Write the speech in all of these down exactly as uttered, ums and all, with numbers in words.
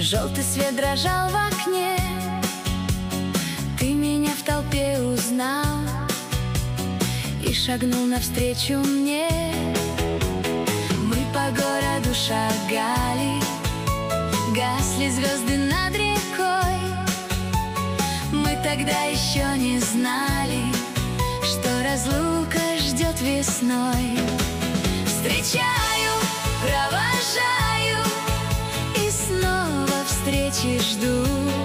Желтый свет дрожал в окне, ты меня в толпе узнал и шагнул навстречу мне. Мы по городу шагали, гасли звезды над рекой. Мы тогда еще не знали, что разлука ждет весной. Встречаю, провожаю и снова встречи жду.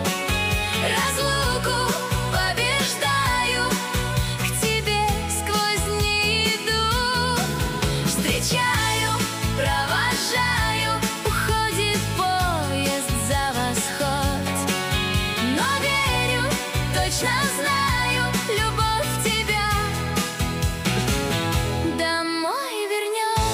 Разлуку побеждаю, к тебе сквозь дни иду. Встречаю, провожаю, уходит поезд за восход. Но верю, точно знаю, любовь тебя домой вернет.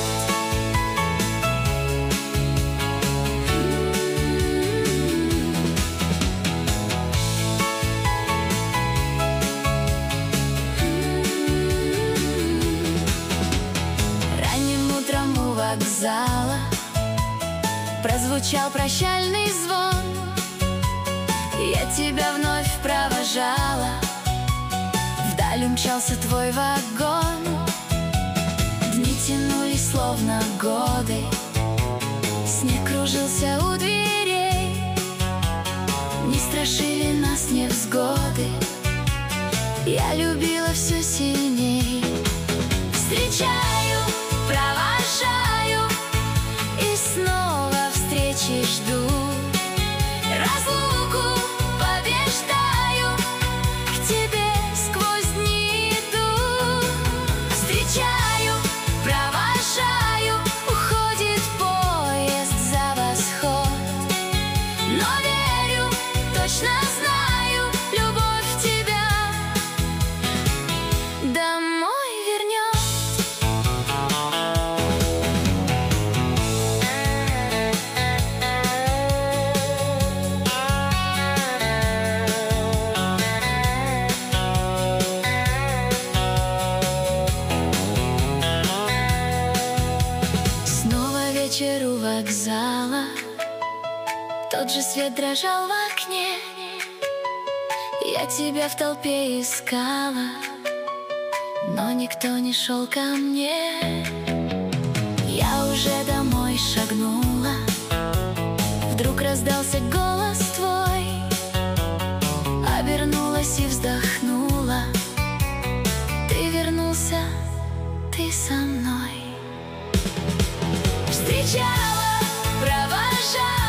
Ранним утром у вокзала прозвучал прощальный звон. Я тебя вновь провожала, вдаль умчался твой вагон. Дни тянулись словно годы, снег кружился у дверей. Не страшили нас невзгоды, я любила все сильней. Встречаю, провожаю и снова встречи жду. Разлуку побеждаю, к тебе сквозь дни иду. Встречаю, провожаю, уходит поезд за восход. Но верю, точно знаю, любовь тебя домой вернет. Вечер у вокзала, тот же свет дрожал в окне. Я тебя в толпе искала, но никто не шел ко мне. Я уже домой шагнула, вдруг раздался голос твой. Обернулась и вздохнула, ты вернулся, ты со мной. Встречала, провожала